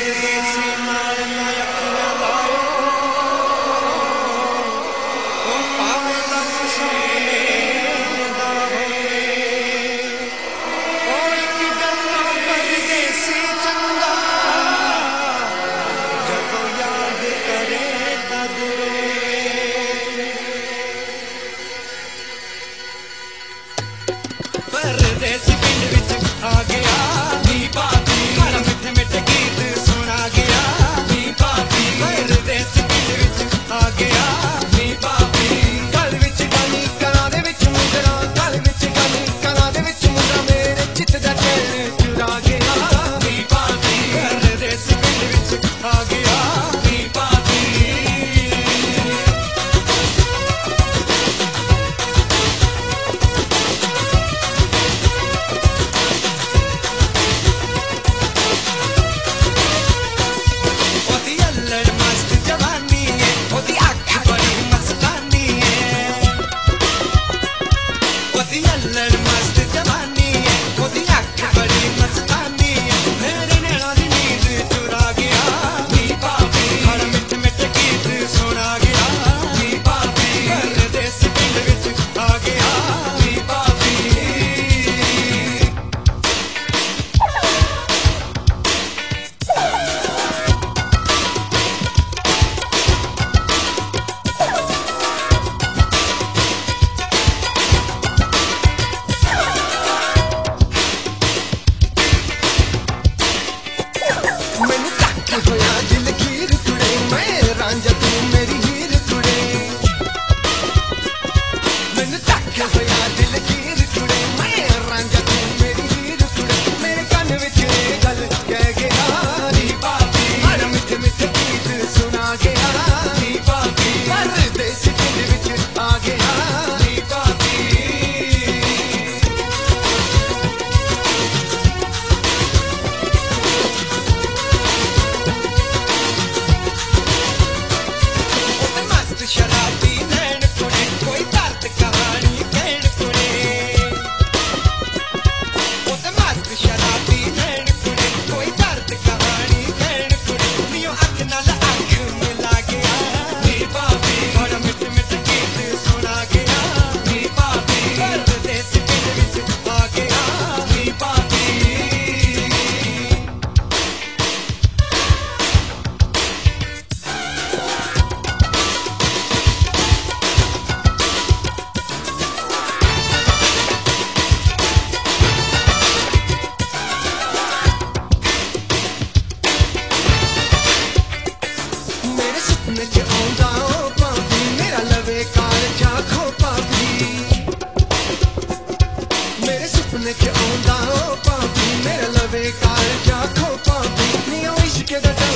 परदेसी पिंड विच आ गया नी पापी, हर मिठे मिठे गीत सुना गया नी पापी। परदेसी पिंड विच आ गया नी पापी, गल विच गानी कनां दे विच मुंदरा, गल विच गानी कनां दे विच मुंदरा, मेरे चित दा चैन चुरा गया नी पापी। परदेसी पिंड विच आ गया नी पापी। होया दिल खीर कुड़े, मैं रांझा तू मेरी हीर कुड़े, मैनू तक होया दिल खीर कुड़े, मैं रांझा तू मेरी हीर कुड़े, मेरे कान विच गल कह गया नी पापी, हर मिठे मिठे गीत सुना गया नी पापी। परदेसी पिंड विच आ गया नी पापी। शराबी नैन कुड़े, कोई दर्द कहानी कहण कुड़े, वो ते मस्त शराबी नैन कुड़े, कोई दर्द कहानी कहण कुड़े, नियो अख नाल अख मिला गया नी पापी, बड़ा मिठे मिठे गीत सुना गया नी पापी। परदेसी पिंड विच आ गया नी पापी। च आउंदा ओ भाभी, मेरा लवे कालजा खो भाभी, मेरे सुपने च आउंदा ओ भाभी, मेरा लवे कालजा खो भाभी, नी इश्क दा